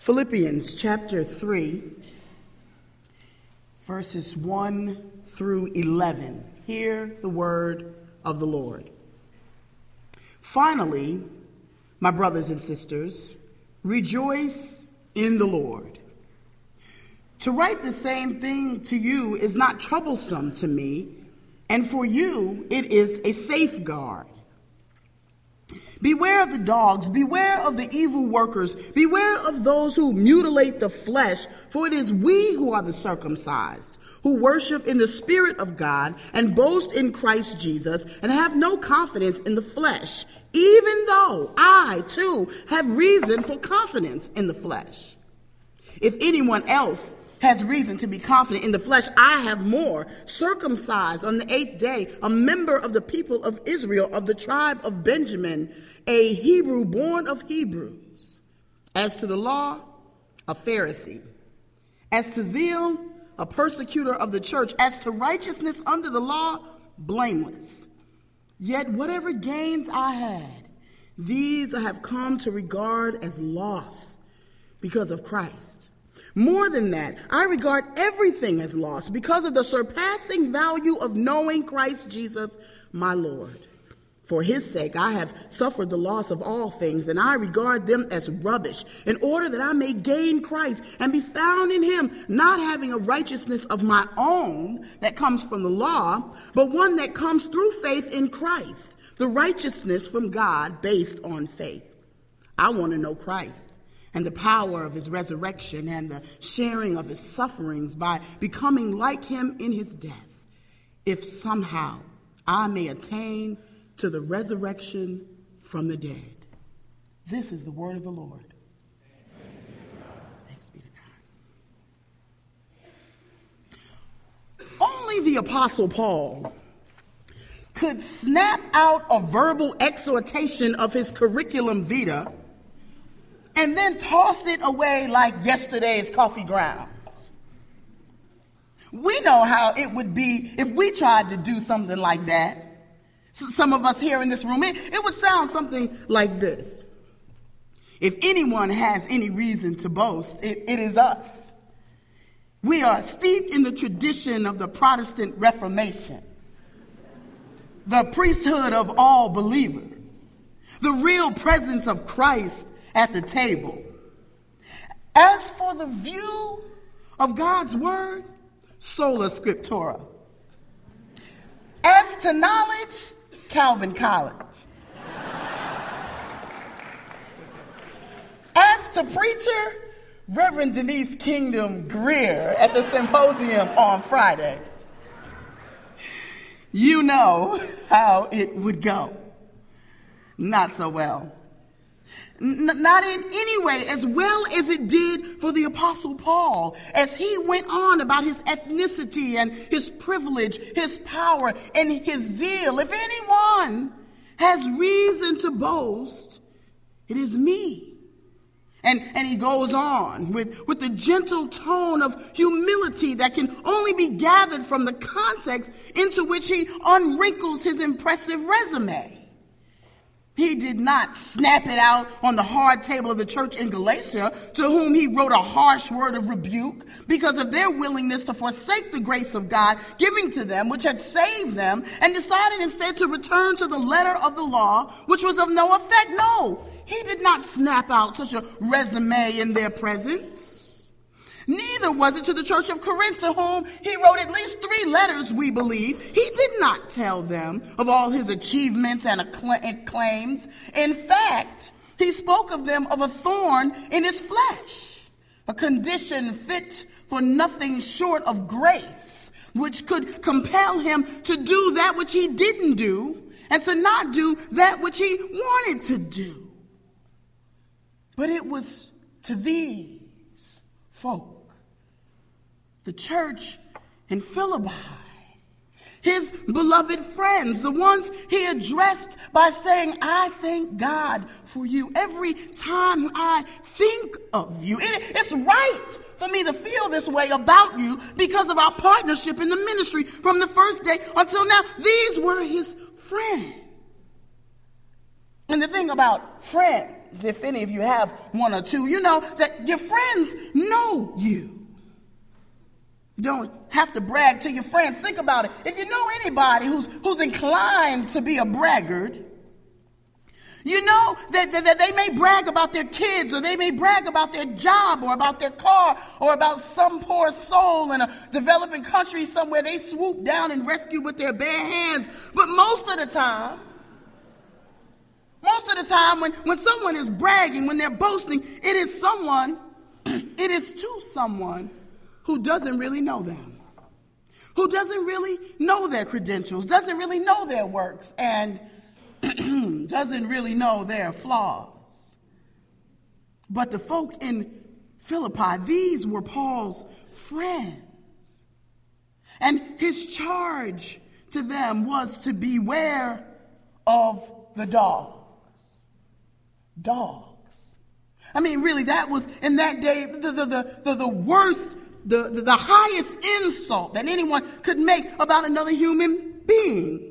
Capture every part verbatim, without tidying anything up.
Philippians chapter three, verses one through eleven. Hear the word of the Lord. Finally, my brothers and sisters, rejoice in the Lord. To write the same thing to you is not troublesome to me, and for you it is a safeguard. Beware of the dogs, beware of the evil workers, beware of those who mutilate the flesh, for it is we who are the circumcised, who worship in the Spirit of God and boast in Christ Jesus and have no confidence in the flesh, even though I, too, have reason for confidence in the flesh. If anyone else has reason to be confident in the flesh, I have more. Circumcised on the eighth day, a member of the people of Israel, of the tribe of Benjamin, a Hebrew born of Hebrews. As to the law, a Pharisee. As to zeal, a persecutor of the church. As to righteousness under the law, blameless. Yet whatever gains I had, these I have come to regard as loss because of Christ. More than that, I regard everything as loss because of the surpassing value of knowing Christ Jesus, my Lord. For his sake, I have suffered the loss of all things, and I regard them as rubbish, in order that I may gain Christ and be found in him, not having a righteousness of my own that comes from the law, but one that comes through faith in Christ, the righteousness from God based on faith. I want to know Christ and the power of his resurrection and the sharing of his sufferings by becoming like him in his death, if somehow I may attain to the resurrection from the dead. This is the word of the Lord. Thanks be to God. Only the Apostle Paul could snap out a verbal exhortation of his curriculum vitae and then toss it away like yesterday's coffee grounds. We know how it would be if we tried to do something like that. So some of us here in this room, it, it would sound something like this. If anyone has any reason to boast, it, it is us. We are steeped in the tradition of the Protestant Reformation, the priesthood of all believers, the real presence of Christ at the table. As for the view of God's word, sola scriptura. As to knowledge, Calvin College. As to preacher, Reverend Denise Kingdom Greer at the symposium on Friday. You know how it would go. Not so well. N- not in any way as well as it did for the Apostle Paul, as he went on about his ethnicity and his privilege, his power, and his zeal. If anyone has reason to boast, it is me. And, and he goes on with, with the gentle tone of humility that can only be gathered from the context into which he unwrinkles his impressive resume. He did not snap it out on the hard table of the church in Galatia, to whom he wrote a harsh word of rebuke because of their willingness to forsake the grace of God giving to them, which had saved them, and decided instead to return to the letter of the law, which was of no effect. No, he did not snap out such a resume in their presence. Neither was it to the church of Corinth, to whom he wrote at least three letters, we believe. He did not tell them of all his achievements and claims. In fact, he spoke of them of a thorn in his flesh, a condition fit for nothing short of grace, which could compel him to do that which he didn't do and to not do that which he wanted to do. But it was to these folk, the church in Philippi, his beloved friends, the ones he addressed by saying, I thank God for you every time I think of you. It, it's right for me to feel this way about you because of our partnership in the ministry from the first day until now. These were his friends. And the thing about friends, if any of you have one or two, you know that your friends know you. You don't have to brag to your friends. Think about it. If you know anybody who's who's inclined to be a braggart, you know that, that, that they may brag about their kids, or they may brag about their job, or about their car, or about some poor soul in a developing country somewhere they swoop down and rescue with their bare hands. But most of the time, most of the time when, when someone is bragging, when they're boasting, it is someone, it is to someone who doesn't really know them, who doesn't really know their credentials, doesn't really know their works, and doesn't really know their flaws. But the folk in Philippi, these were Paul's friends. And his charge to them was to beware of the dogs. Dogs. I mean, really, that was, in that day, the, the, the, the, the worst, the, the, the highest insult that anyone could make about another human being.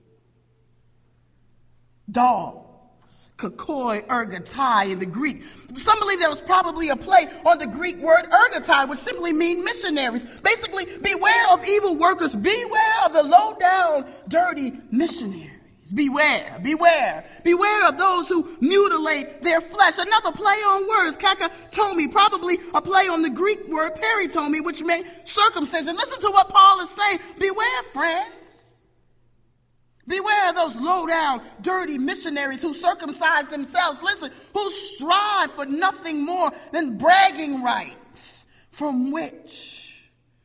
Dogs. Kakoi ergatai in the Greek. Some believe there was probably a play on the Greek word ergatai, which simply means missionaries. Basically, beware of evil workers. Beware of the low-down, dirty missionaries. Beware, beware, beware of those who mutilate their flesh. Another play on words, kakatomi, probably a play on the Greek word peritomi, which meant circumcision. Listen to what Paul is saying. Beware, friends. Beware of those low-down, dirty missionaries who circumcise themselves. Listen, who strive for nothing more than bragging rights, from which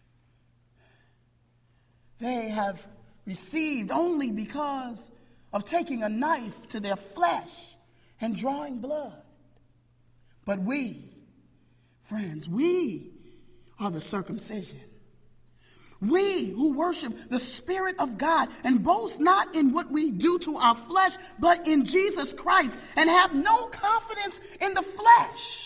they have received only because of taking a knife to their flesh and drawing blood. But we, friends, we are the circumcision. We who worship the Spirit of God and boast not in what we do to our flesh, but in Jesus Christ, and have no confidence in the flesh.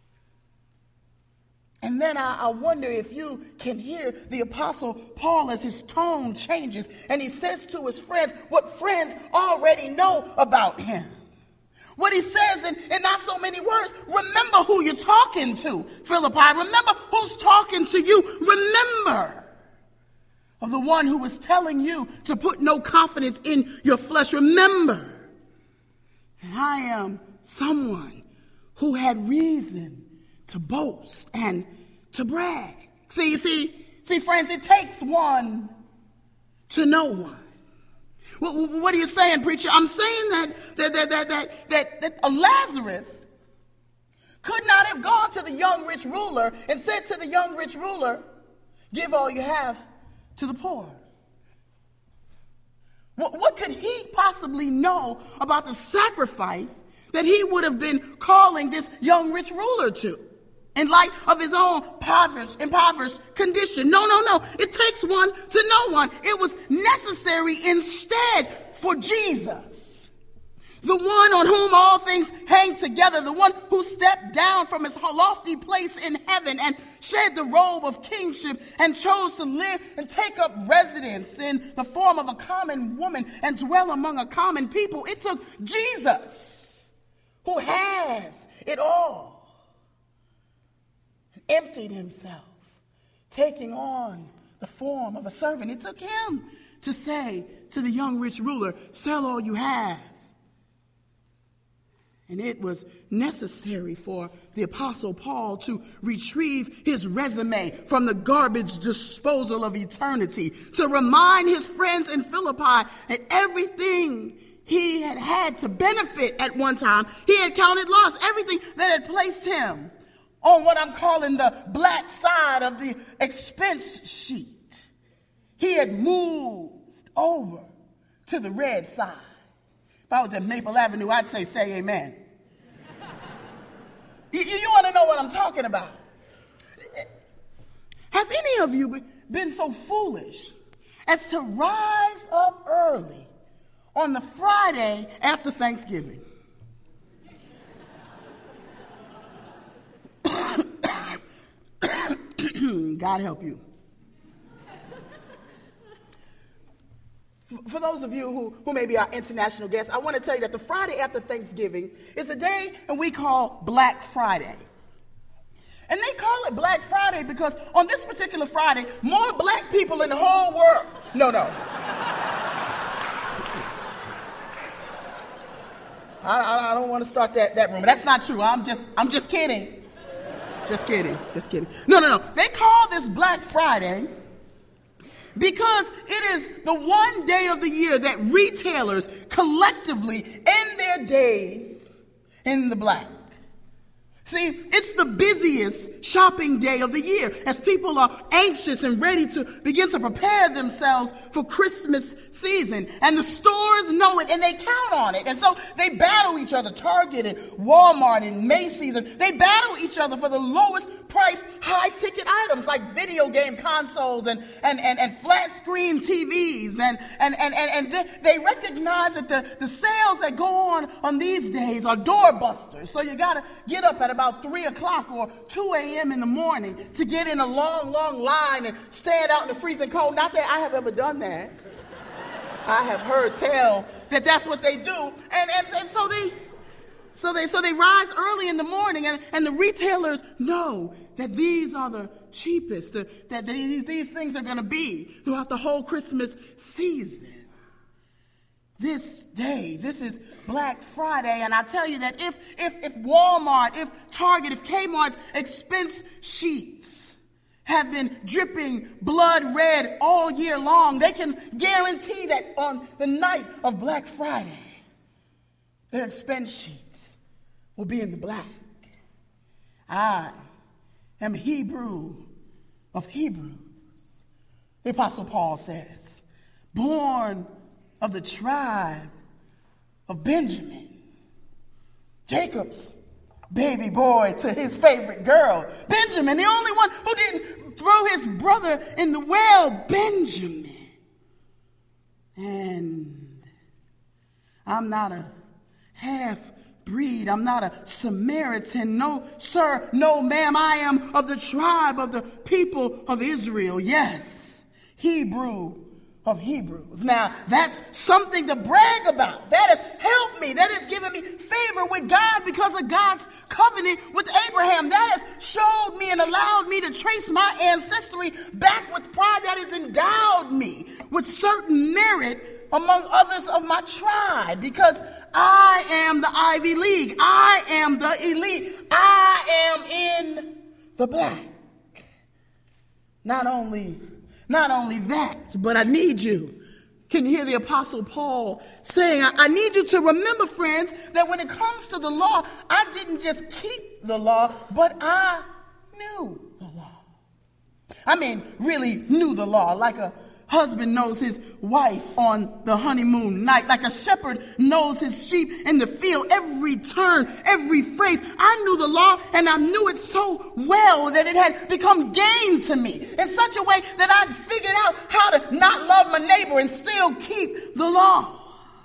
And then I, I wonder if you can hear the Apostle Paul as his tone changes, and he says to his friends what friends already know about him. What he says in, in not so many words: remember who you're talking to, Philippi. Remember who's talking to you. Remember of the one who was telling you to put no confidence in your flesh. Remember, and I am someone who had reason to boast and to brag. See, see, see, friends, it takes one to know one. What, what are you saying, preacher? I'm saying that that that that that that, that a Lazarus could not have gone to the young rich ruler and said to the young rich ruler, "Give all you have to the poor." What, what could he possibly know about the sacrifice that he would have been calling this young rich ruler to, in light of his own impoverished, impoverished condition? No, no, no. It takes one to know one. It was necessary instead for Jesus, the one on whom all things hang together, the one who stepped down from his lofty place in heaven and shed the robe of kingship and chose to live and take up residence in the form of a common woman and dwell among a common people. It took Jesus, who has it all, emptied himself, taking on the form of a servant. It took him to say to the young rich ruler, "Sell all you have." And it was necessary for the Apostle Paul to retrieve his resume from the garbage disposal of eternity, to remind his friends in Philippi that everything he had had to benefit at one time, he had counted loss. Everything that had placed him on what I'm calling the black side of the expense sheet, he had moved over to the red side. If I was at Maple Avenue, I'd say, say amen. you you want to know what I'm talking about? Have any of you been so foolish as to rise up early on the Friday after Thanksgiving? God help you. For those of you who, who may be our international guests, I want to tell you that the Friday after Thanksgiving is a day and we call Black Friday. And they call it Black Friday because on this particular Friday, more black people in the whole world. No, no. I, I, I don't want to start that, that rumor. That's not true. I'm just I'm just kidding. Just kidding. Just kidding. No, no, no. They call this Black Friday because it is the one day of the year that retailers collectively end their days in the black. See, it's the busiest shopping day of the year as people are anxious and ready to begin to prepare themselves for Christmas season. And the stores know it and they count on it. And so they battle each other, Target and Walmart and Macy's, and they battle each other for the lowest priced high ticket items like video game consoles and, and, and, and flat screen T Vs. And, and, and, and, and they recognize that the, the sales that go on on these days are doorbusters. So you got to get up at about three o'clock or two a.m. in the morning to get in a long, long line and stand out in the freezing cold. Not that I have ever done that. I have heard tell that that's what they do. And, and, and so they so they so they rise early in the morning, and, and the retailers know that these are the cheapest, the, that these, these things are going to be throughout the whole Christmas season. This day, this is Black Friday, and I tell you that if if if Walmart, if Target, if Kmart's expense sheets have been dripping blood red all year long, they can guarantee that on the night of Black Friday, their expense sheets will be in the black. I am Hebrew of Hebrews, the Apostle Paul says, born of the tribe of Benjamin, Jacob's baby boy to his favorite girl, Benjamin, the only one who didn't throw his brother in the well, Benjamin. And I'm not a half-breed. I'm not a Samaritan. No, sir, no, ma'am. I am of the tribe of the people of Israel. Yes, Hebrew of Hebrews. Now, that's something to brag about. That has helped me. That has given me favor with God because of God's covenant with Abraham. That has showed me and allowed me to trace my ancestry back with pride. That has endowed me with certain merit among others of my tribe because I am the Ivy League. I am the elite. I am in the black. Not only Not only that, but I need you. Can you hear the Apostle Paul saying, I, I need you to remember, friends, that when it comes to the law, I didn't just keep the law, but I knew the law. I mean, really knew the law, like a husband knows his wife on the honeymoon night, like a shepherd knows his sheep in the field, every turn, every phrase. I knew the law, and I knew it so well that it had become gain to me in such a way that I'd figured out how to not love my neighbor and still keep the law.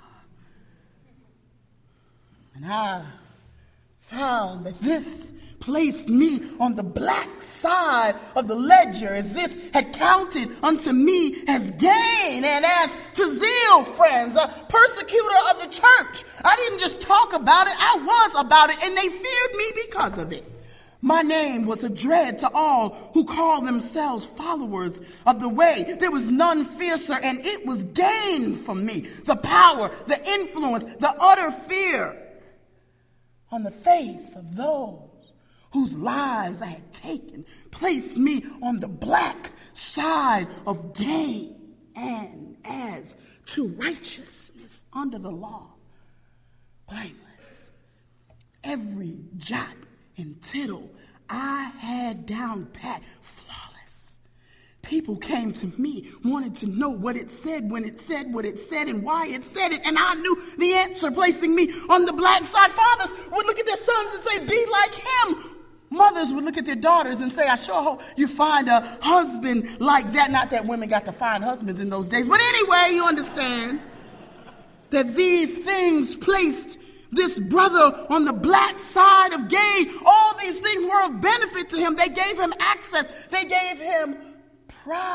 And I found that this placed me on the black side of the ledger, as this had counted unto me as gain and as to zeal, friends, a persecutor of the church. I didn't just talk about it, I was about it, and they feared me because of it. My name was a dread to all who call themselves followers of the way. There was none fiercer, and it was gain for me. The power, the influence, the utter fear on the face of those whose lives I had taken placed me on the black side of gain. And as to righteousness under the law, blameless. Every jot and tittle I had down pat, flawless. People came to me, wanted to know what it said, when it said what it said, and why it said it, and I knew the answer, placing me on the black side. Fathers would look at their sons and say, be like him. Mothers would look at their daughters and say, I sure hope you find a husband like that. Not that women got to find husbands in those days, but anyway, you understand that these things placed this brother on the black side of gain. All these things were of benefit to him. They gave him access. They gave him pride.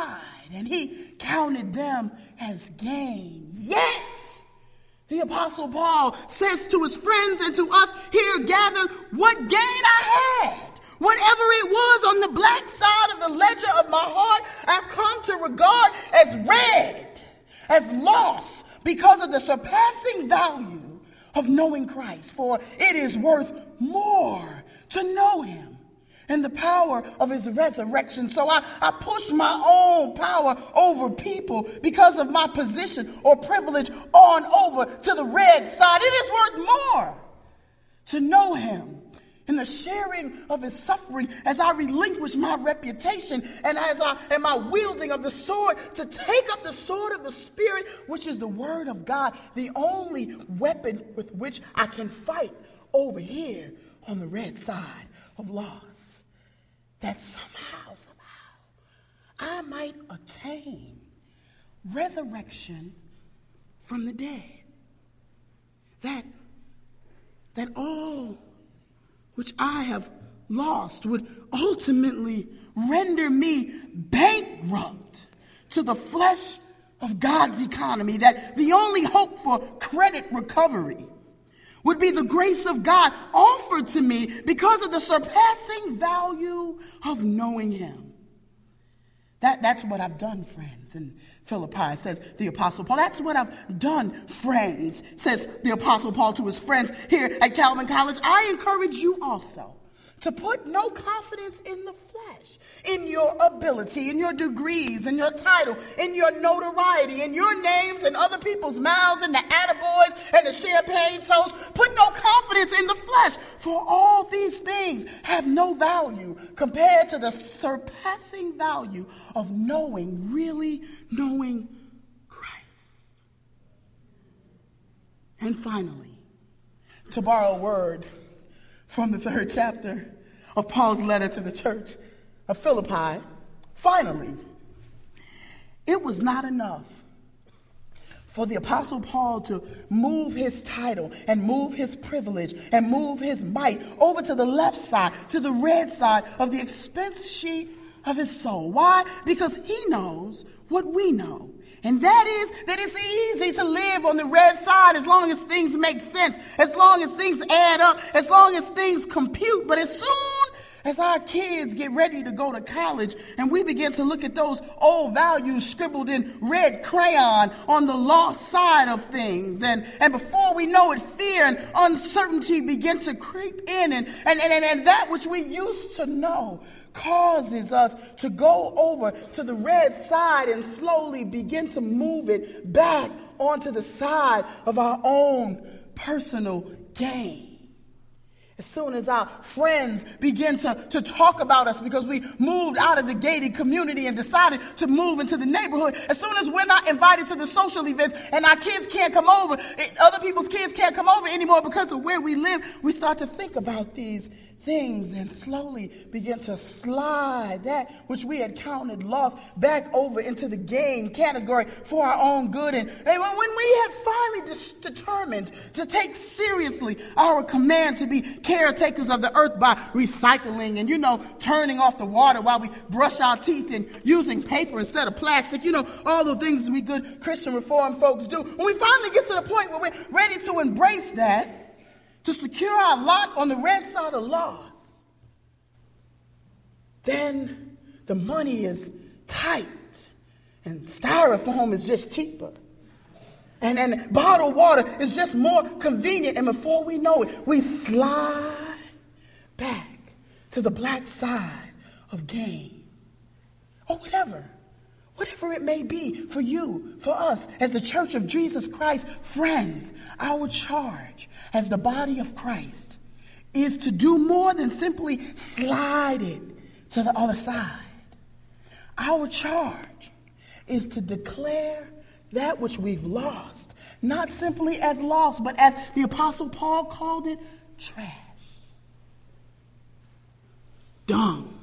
and he counted them as gain. Yet, the Apostle Paul says to his friends and to us here gathered, what gain I had, whatever it was on the black side of the ledger of my heart, I've come to regard as red, as loss, because of the surpassing value of knowing Christ. For it is worth more to know him and the power of his resurrection. So I, I push my own power over people because of my position or privilege on over to the red side. It is worth more to know him and the sharing of his suffering as I relinquish my reputation and as I am my wielding of the sword to take up the sword of the Spirit, which is the word of God, the only weapon with which I can fight over here on the red side of loss, that somehow, somehow, I might attain resurrection from the dead. That, that all which I have lost would ultimately render me bankrupt to the flesh of God's economy, that the only hope for credit recovery would be the grace of God offered to me because of the surpassing value of knowing him. That, that's what I've done, friends. And Philippi, says the Apostle Paul. That's what I've done, friends, says the Apostle Paul to his friends here at Calvin College. I encourage you also to put no confidence in the flesh, in your ability, in your degrees, in your title, in your notoriety, in your names and other people's mouths, and the attaboys and the champagne toast. Put no confidence in the flesh, for all these things have no value compared to the surpassing value of knowing, really knowing Christ. And finally, to borrow a word from the third chapter of Paul's letter to the church of Philippi, finally, it was not enough for the Apostle Paul to move his title and move his privilege and move his might over to the left side, to the red side of the expense sheet of his soul. Why? Because he knows what we know. And that is that it's easy to live on the red side as long as things make sense, as long as things add up, as long as things compute. But as soon as our kids get ready to go to college and we begin to look at those old values scribbled in red crayon on the lost side of things, and, and before we know it, fear and uncertainty begin to creep in, and, and, and, and that which we used to know causes us to go over to the red side and slowly begin to move it back onto the side of our own personal gain. As soon as our friends begin to, to talk about us because we moved out of the gated community and decided to move into the neighborhood, as soon as we're not invited to the social events and our kids can't come over, other people's kids can't come over anymore because of where we live, we start to think about these things and slowly begin to slide that which we had counted lost back over into the gain category for our own good. And, and when we had finally dis- determined to take seriously our command to be caretakers of the earth by recycling and, you know, turning off the water while we brush our teeth and using paper instead of plastic, you know, all the things we good Christian reform folks do. When we finally get to the point where we're ready to embrace that, to secure our lot on the red side of loss, then the money is tight and styrofoam is just cheaper. And, and bottled water is just more convenient. And before we know it, we slide back to the black side of gain. Or whatever. Whatever it may be for you, for us, as the Church of Jesus Christ, friends, our charge as the body of Christ is to do more than simply slide it to the other side. Our charge is to declare that which we've lost, not simply as lost, but as the Apostle Paul called it, trash, dung,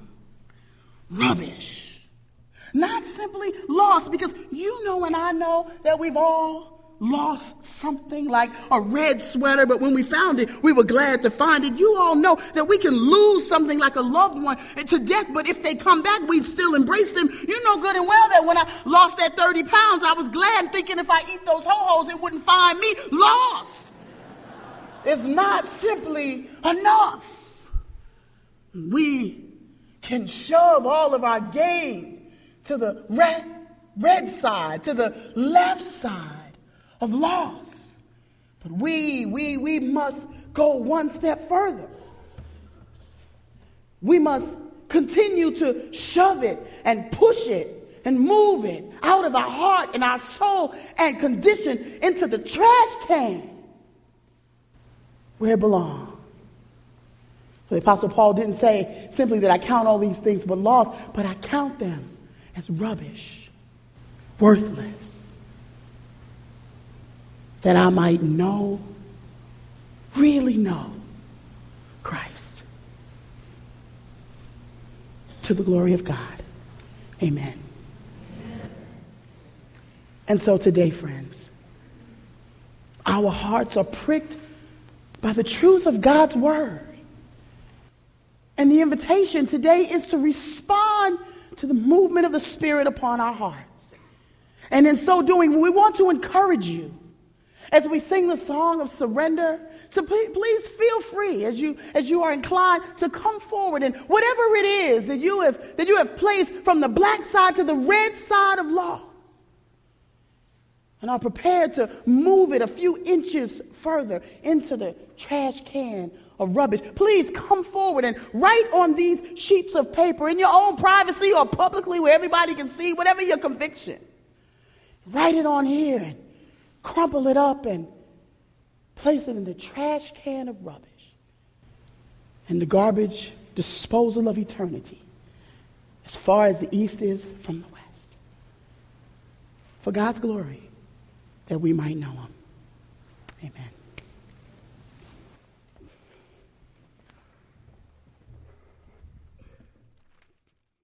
rubbish. Not simply lost, because you know and I know that we've all lost something like a red sweater, but when we found it, we were glad to find it? You all know that we can lose something like a loved one to death, but if they come back, we still embrace them. You know good and well that when I lost that thirty pounds, I was glad, thinking if I eat those ho-hos, it wouldn't find me. Loss is not simply enough. We can shove all of our gains to the red, red side, to the left side of loss. But we, we, we must go one step further. We must continue to shove it and push it and move it out of our heart and our soul and condition into the trash can where it belongs. The Apostle Paul didn't say simply that I count all these things but loss, but I count them as rubbish, worthless, that I might know, really know Christ. To the glory of God. Amen. And so today, friends, our hearts are pricked by the truth of God's word. And the invitation today is to respond to the movement of the Spirit upon our hearts. And in so doing, we want to encourage you as we sing the song of surrender, to please, please feel free as you as you are inclined to come forward, and whatever it is that you have that you have placed from the black side to the red side of loss, and are prepared to move it a few inches further into the trash can of rubbish. Please come forward and write on these sheets of paper in your own privacy or publicly where everybody can see, whatever your conviction. Write it on here and crumple it up and place it in the trash can of rubbish and the garbage disposal of eternity, as far as the east is from the west, for God's glory, that we might know him. Amen.